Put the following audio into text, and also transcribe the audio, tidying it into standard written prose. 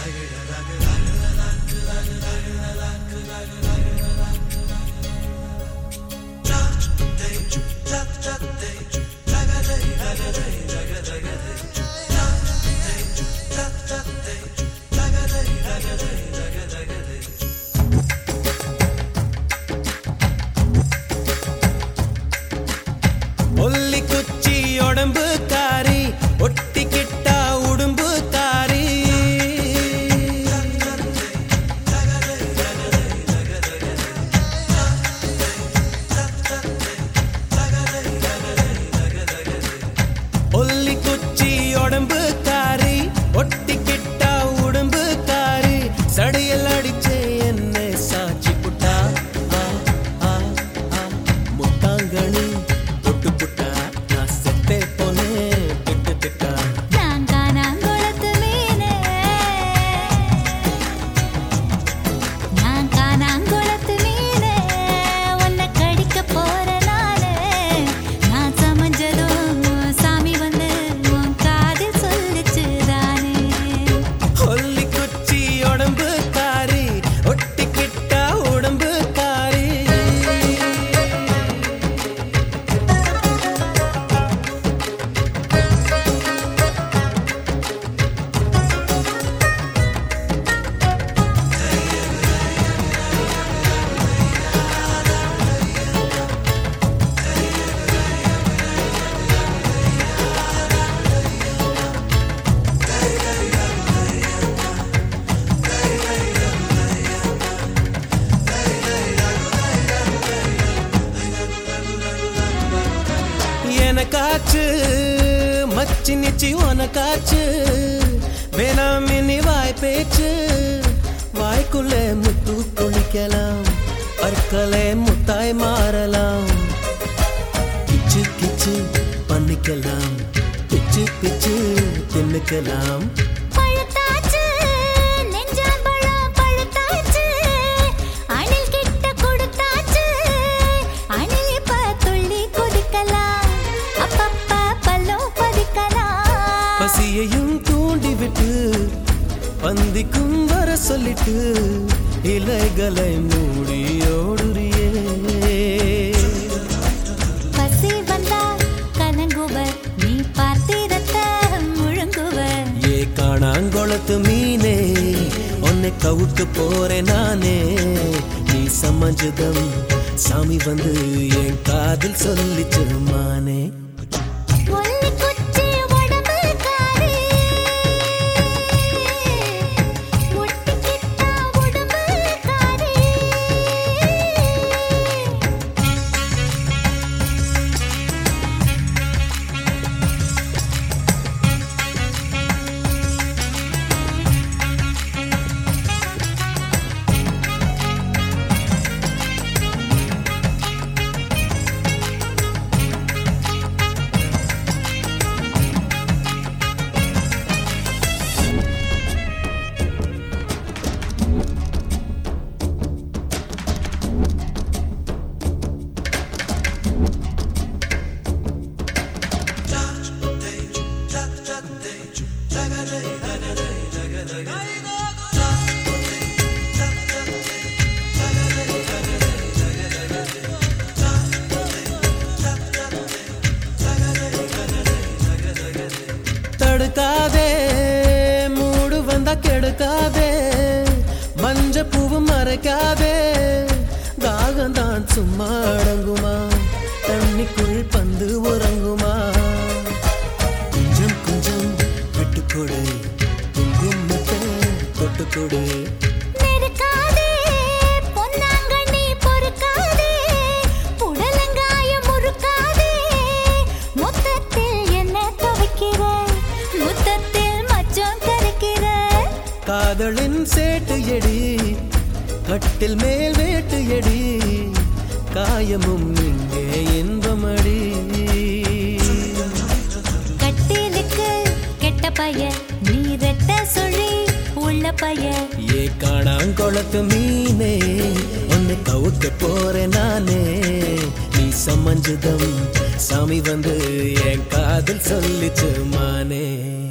ஒல்லி குச்சி உடம்பு காரி ஒட்டிக்கிட்டா உடும்பு காரி ஒல்லி குச்சி உடம்பு காரி ஒட்டிக்கிட்டா உடம்பு காரி சடையல் அடிச்சே என்ன சாட்சி புட்டா முட்டாங்கணி தொட்டு புட்டா நான் செத்தே போனேன் திட்டு திட்டா எனக்காச்சு மச்சி நிச்சி உனக்காச்சு வேணாம் இனி வாய் பேச்சு வாய்க்குள்ளே முத்து குளிக்கலாம் பற்களே முத்தாய் மாறலாம் கிச்சு கிச்சு பண்ணிக்கலாம் பிச்சு பிச்சு தின்னுக்கலாம் பசியையும் தூண்டிவிட்டு பந்திக்கும் வர சொல்லிட்டு இலைகளை மூடி ஓடுறியே பசி வந்தா கலங்குவர் நீ பார்த்திரத்த முழுங்குவர் ஏ காணாங்கொளத்து மீனே உன்னை கவுட்டு போறேன் நானே நீ சமஞ்சதம் சாமி வந்து என் காதில் சொல்லிச்சு மானே தடுக்காதே மூடு வந்தா கெடுக்காதே மஞ்ச பூவும் மறைக்காதே தாகந்தான் சும்மா அடங்குமா தண்ணிக்குள் பந்து உறங்குமா கொஞ்சம் கொஞ்சம் விட்டுக்கொடு குங்குமத்தை தொட்டுக்கொடு காதலின் சேட்டு எடி கட்டில் மேல் வேட்டு எடி காயமும் இங்கே இன்பமடி கட்டிலுக்கு கெட்ட பைய நீ ரெட்ட சொல்லி உள்ள பைய ஏ காணாங்கொளத்து மீனே உன்னை கவுக்க போறேன் நானே நீ சமஞ்சதம் சாமி வந்து என் காதல் சொல்லிச்சு மானே